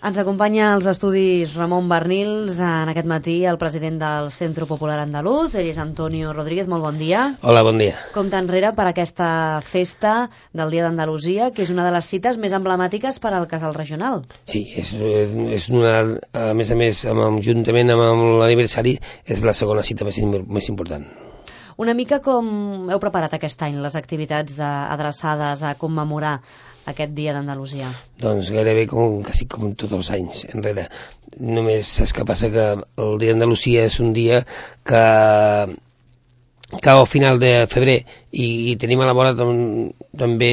Ens acompanya als estudis Ramon Barnils, en aquest matí el president del Centro Popular Andaluz, ell és Antonio Rodríguez, molt bon dia. Hola, bon dia. Compte enrere per aquesta festa del Dia d'Andalusia, que és una de les cites més emblemàtiques per al Casal Regional. Sí, és una, a més, juntament amb l'aniversari, és la segona cita més important. Una mica com heu preparat aquest any les activitats adreçades a commemorar aquest Dia d'Andalusia? Doncs gairebé quasi com tots els anys enrere. Només és que passa que el Dia d'Andalusia és un dia que cau al final de febrer i tenim a la vora també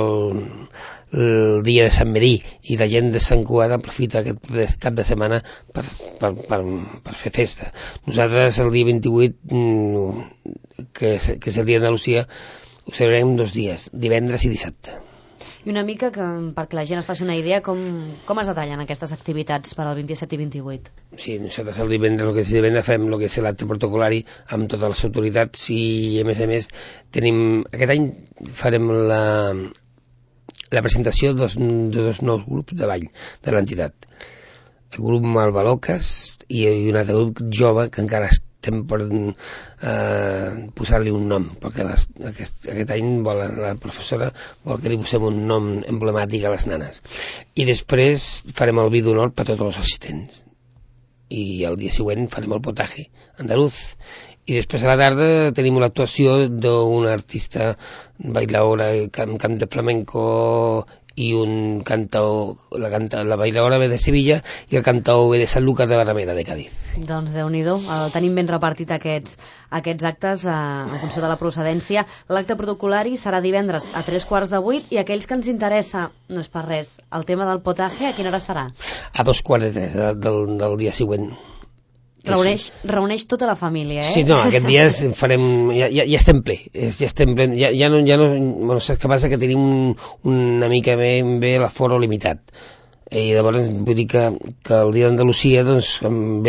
el dia de Sant Merí, i la gent de Sant Cugat aprofita aquest cap de setmana per fer festa. Nosaltres el dia 28, que és el Dia d'Andalusia, ho celebrem 2 dies, divendres i dissabte. I una mica, perquè la gent es faci una idea, com es detallen aquestes activitats per al 27 i 28? Sí, nosaltres el divendres fem el que és l'acte protocolari amb totes les autoritats i, a més, aquest any farem la presentació de dos nous grups de ball de l'entitat. El grup Malvaloques i un altre grup jove que encara estem per posar-li un nom, perquè aquest any la professora vol que li posem un nom emblemàtic a les nanes. I després farem el vi d'honor per a tots els assistents. I el dia següent farem el potaje andaluz. I després a la tarda tenim l'actuació d'una artista bailaora, camp de flamenco, i un cantaor, la bailaora ve de Sevilla i el cantaor ve de Sant Lucas de Barrameda, de Cádiz. Doncs Déu-n'hi-do, tenim ben repartit aquests actes en funció de la procedència. L'acte protocolari serà divendres a 7:45 i aquells que ens interessa, no és per res, el tema del potaje, a quina hora serà? A 2:45 del dia següent. Reuneix tota la família, eh? Sí, no, aquest dia ja estem ple, ja no, bueno, saps què passa? Que tenim una mica bé l'aforo limitat, i llavors vull dir que el dia d'Andalusia, doncs,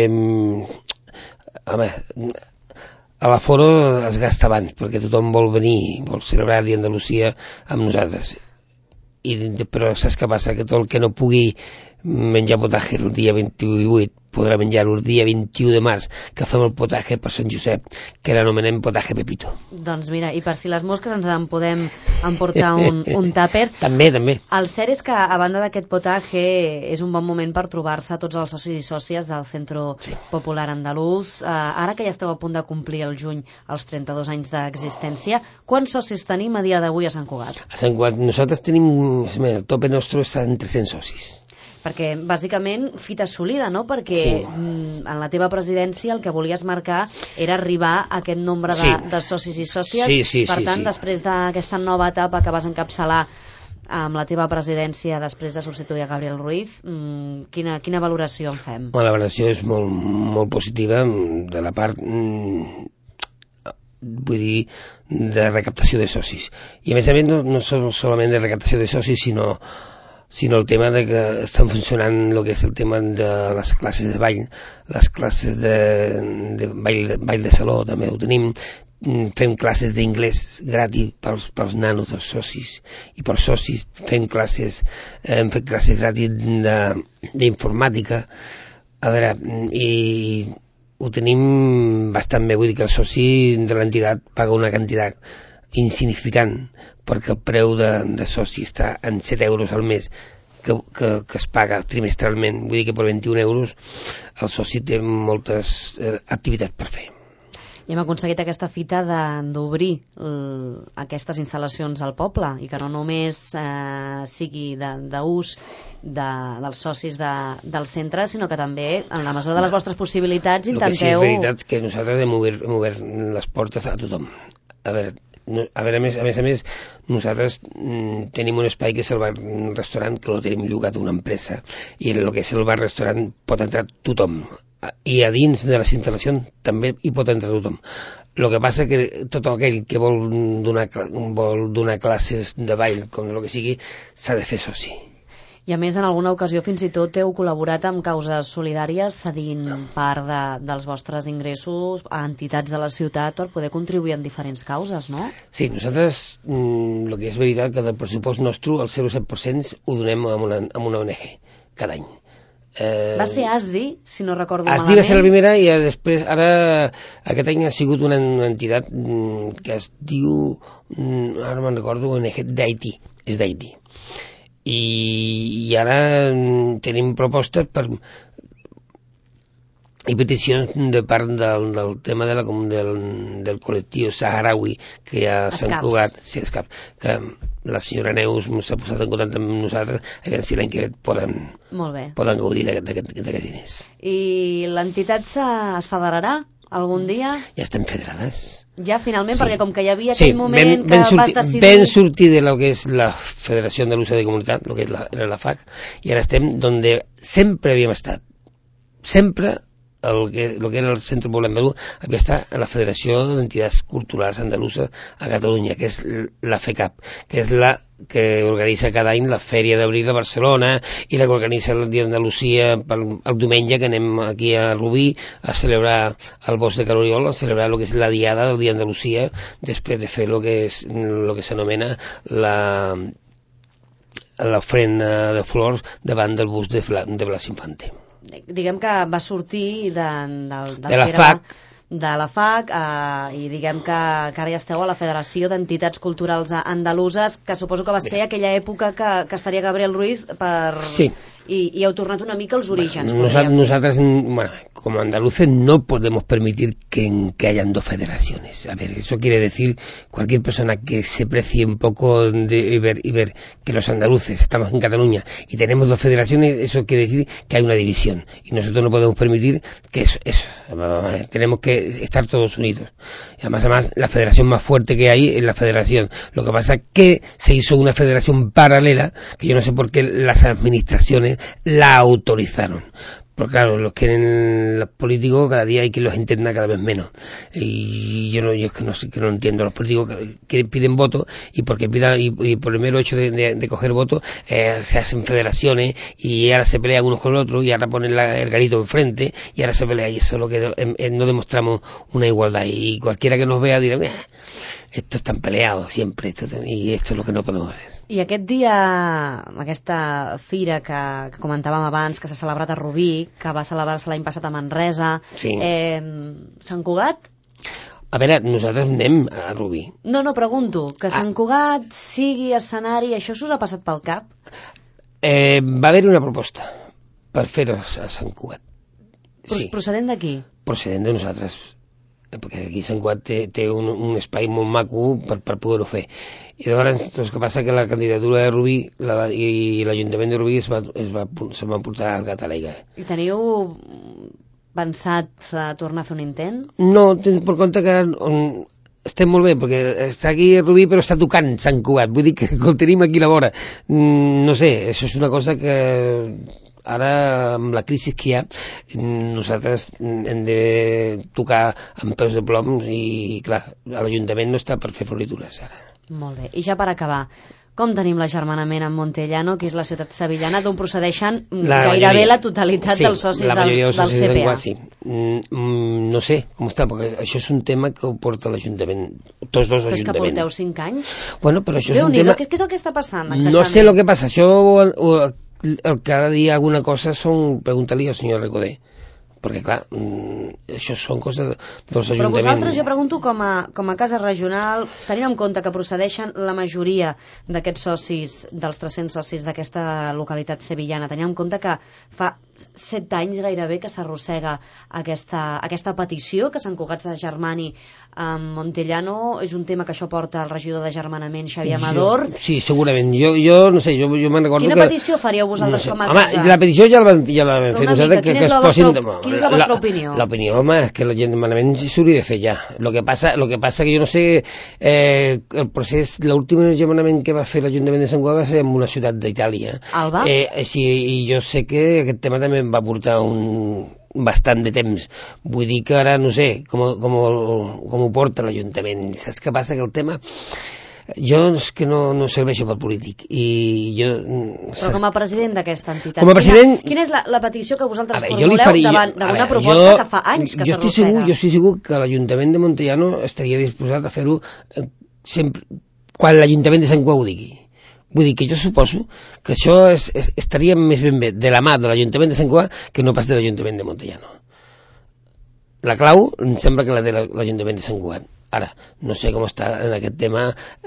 l'aforo es gasta abans, perquè tothom vol venir, vol celebrar el dia d'Andalusia amb nosaltres, però saps què passa? Que tot el que no pugui menjar potaje el dia 28 podrà menjar-ho el dia 21 de març, que fem el potaje per Sant Josep, que l'anomenem potaje Pepito. Doncs mira, i per si les mosques ens en podem emportar un tàper. També. El cert és que, a banda d'aquest potaje, és un bon moment per trobar-se tots els socis i sòcies del Centro Popular Andaluz. Ara que ja esteu a punt de complir el juny els 32 anys d'existència, quants socis tenim a dia d'avui a Sant Cugat? A Sant Cugat nosaltres tenim, el tope nostre està en 300 socis. Perquè, bàsicament, fita assolida, no? Perquè en la teva presidència el que volies marcar era arribar a aquest nombre de socis i sòcies. Per tant, després d'aquesta nova etapa que vas encapçalar amb la teva presidència després de substituir a Gabriel Ruiz, quina valoració en fem? La valoració és molt, molt positiva de la part, vull dir, de recaptació de socis. I a més no solament de recaptació de socis, sinó el tema de que estan funcionant el que és el tema de les classes de ball, les classes de ball de saló també ho tenim, fem classes d'inglès gratis pels nanos dels socis, i pels socis hem fet classes gratis d'informàtica, a veure, i ho tenim bastant bé, vull dir que el soci de l'entitat paga una quantitat insignificant, perquè el preu de soci està en 7 euros al mes que es paga trimestralment, vull dir que per 21 euros el soci té moltes activitats per fer. I hem aconseguit aquesta fita d'obrir aquestes instal·lacions al poble i que no només sigui d'ús dels socis del centre, sinó que també, en la mesura de les vostres possibilitats, intenteu... El que sí és veritat que nosaltres hem obert les portes a tothom. A veure, a més, nosaltres tenim un espai que és el bar-restaurant, que el tenim llogat a una empresa, i el que és el bar-restaurant pot entrar tothom, i a dins de les instal·lacions també hi pot entrar tothom. El que passa que tot aquell que vol donar classes de ball, com el que sigui, s'ha de fer soci. I a més, en alguna ocasió fins i tot heu col·laborat amb causes solidàries cedint part dels vostres ingressos a entitats de la ciutat per poder contribuir en diferents causes, no? Sí, nosaltres, el que és veritat, que del pressupost nostre, el 0,7% ho donem a una ONG cada any. Va ser ASDI, si no recordo malament. ASDI va ser la primera i després, ara, aquest any ha sigut una entitat que es diu, ara me'n recordo, d'Haití, és d'Haití. I ara tenim propostes i peticions de part del tema del col·lectiu saharaui que ja s'han Cugat, sí, que la senyora Neus s'ha posat en contacte amb nosaltres a veure si l'any que ve poden gaudir d'aquests diners. I l'entitat es federarà algun dia? Ja estem federades. Ja finalment, perquè com que hi havia aquell moment que vas decidir... Vam sortir de lo que és la Federació Andalusa de Comunitat, lo que era la FAC, i ara estem donde sempre havíem estat. Sempre el que era el Centre Poble Andalús havia estat a la Federació d'Entitats Culturals Andaluses a Catalunya, que és la FECAP, que és la que organitza cada any la Fèria d'Abril a Barcelona i la que organitza el Dia d'Andalusia el diumenge, que anem aquí a Rubí a celebrar el Bosc de Caroriol, a celebrar el que és la Diada del Dia d'Andalusia, després de fer el que s'anomena l'ofrena de flors davant del bust de Blas Infante. Diguem que va sortir de la FAC i diguem que ara ja esteu a la Federació d'Entitats Culturals Andaluses, que suposo que va ser aquella època que estaria Gabriel Ruiz Sí. Y heu tornat una mica als orígens. Nosotros, como andaluces, no podemos permitir que hayan dos federaciones. A ver, eso quiere decir cualquier persona que se precie un poco y ver que los andaluces estamos en Cataluña y tenemos dos federaciones, eso quiere decir que hay una división. Y nosotros no podemos permitir que eso. Tenemos que estar todos unidos. Y además, la federación más fuerte que hay es la federación. Lo que pasa es que se hizo una federación paralela, que yo no sé por qué las administraciones la autorizaron. Pero claro, los políticos cada día hay que los interna cada vez menos. Y yo es que no entiendo. Los políticos que piden votos y porque pidan y por el mero hecho de coger votos se hacen federaciones y ahora se pelean unos con los otros y ahora ponen el garito enfrente y ahora se pelea, y eso es lo que no demostramos una igualdad. Y cualquiera que nos vea dirá, estos están peleados siempre y esto es lo que no podemos hacer. I aquest dia, aquesta fira que comentàvem abans, que s'ha celebrat a Rubí, que va celebrar-se l'any passat a Manresa, sí. Sant Cugat? A veure, nosaltres anem a Rubí. No, pregunto, que Sant Cugat sigui escenari, això us ha passat pel cap? Va haver una proposta per fer-ho a Sant Cugat. Sí. Procedent d'aquí? Procedent de nosaltres, perquè aquí Sant Cugat té un espai molt maco per poder-ho fer. I llavors el que passa que la candidatura de Rubí i l'Ajuntament de Rubí se'n van portar al gat a l'aigua. I teniu pensat tornar a fer un intent? No, per compte que estem molt bé, perquè està aquí a Rubí però està tocant Sant Cugat, vull dir que el tenim aquí a la vora. No sé, això és una cosa que ara amb la crisi que hi ha nosaltres hem de tocar amb peus de plom i clar, l'Ajuntament no està per fer floritures ara. Molt bé, i ja per acabar, com tenim l'agermanament amb Montellano, que és la ciutat sevillana d'on procedeixen gairebé la totalitat dels socis del CPA? Sí. No sé com està, perquè això és un tema que ho porta l'Ajuntament, tots dos ajuntaments. Però és que porteu 5 anys? Bueno, però això és un tema... Què és el que està passant exactament? No sé el que passa, això cada dia alguna cosa són... Pregunta-li al senyor Recoder, perquè clar, això són coses dels ajuntaments. Però vosaltres, jo pregunto, com a casa regional, tenint en compte que procedeixen la majoria d'aquests socis, dels 300 socis d'aquesta localitat sevillana, tenint en compte que fa 7 anys gairebé que s'arrossega aquesta petició, que Sant Cugat s'agermani amb Montellano, és un tema que això porta el regidor d'agermanament, Xavier Amador. Sí, segurament. Jo no sé, jo me'n recordo que... Quina petició faríeu vosaltres com a casa? Home, la petició ja la vam fer nosaltres, que es posin... Quina és la vostra opinió? L'opinió, home, és que l'agermanament s'hauria de fer ja. Lo que passa que jo no sé, el procés, l'últim agermanament que va fer l'Ajuntament de Sant Cugat va ser en una ciutat d'Itàlia. Alba? Sí, i jo sé que aquest tema també va portar bastant de temps. Vull dir que ara no sé com ho porta l'Ajuntament. Saps què passa? Que el tema... Jo és que no serveixo per polític i jo... Però com a president d'aquesta entitat, com a president... quina és la petició que vosaltres formuleu davant d'una proposta que fa anys que s'arrossega? Jo estic segur que l'Ajuntament de Montellano estaria disposat a fer-ho sempre quan l'Ajuntament de Sant Cugat ho digui. Vull dir que jo suposo que això estaria més ben bé de la mà de l'Ajuntament de Sant Cugat que no pas de l'Ajuntament de Montellano. La clau em sembla que la té l'Ajuntament de Sant Cugat. Ara, no sé com està en aquest tema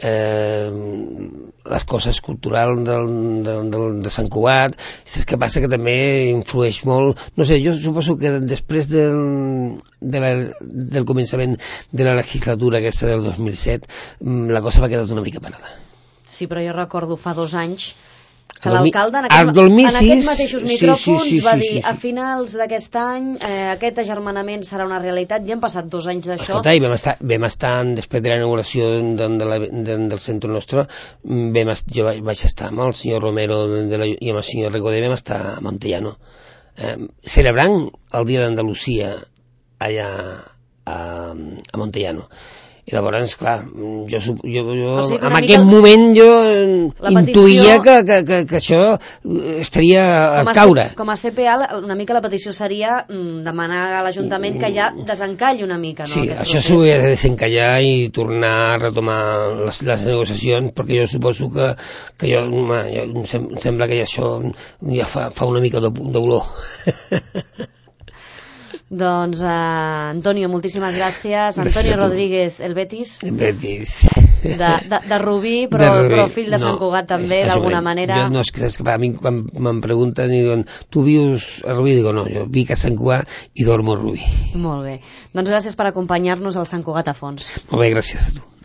les coses culturals de Sant Cugat, si és que passa que també influeix molt, no sé, jo suposo que després del començament de la legislatura aquesta del 2007 la cosa va quedar una mica parada. Sí, però jo recordo fa 2 anys que l'alcalde en aquests mateixos micròfons va dir a finals d'aquest any aquest agermanament serà una realitat. Ja han passat 2 anys d'això. Escolta, i vam estar després de la inauguració del centre nostre, jo vaig estar amb el senyor Romero i amb el senyor Recodé, vam estar a Montellano celebrant el dia d'Andalusia allà a Montellano. I llavors, clar, jo o sigui, en aquest moment jo intuïa que això estaria a caure. Com a CPA, una mica la petició seria demanar a l'Ajuntament que ja desencalli una mica, no? Sí, això s'hauria de desencallar i tornar a retomar les negociacions, perquè jo suposo que em sembla que això ja fa una mica d'olor. Doncs, Antonio, moltíssimes gràcies. Antonio Rodríguez, el Betis. El Betis. De Rubí, però fill de Sant Cugat també, d'alguna manera. No, és que a mi quan me'n pregunten i diuen, tu vius a Rubí? Digo, no, jo vic a Sant Cugat i dormo a Rubí. Molt bé. Doncs gràcies per acompanyar-nos al Sant Cugat a fons. Molt bé, gràcies a tu.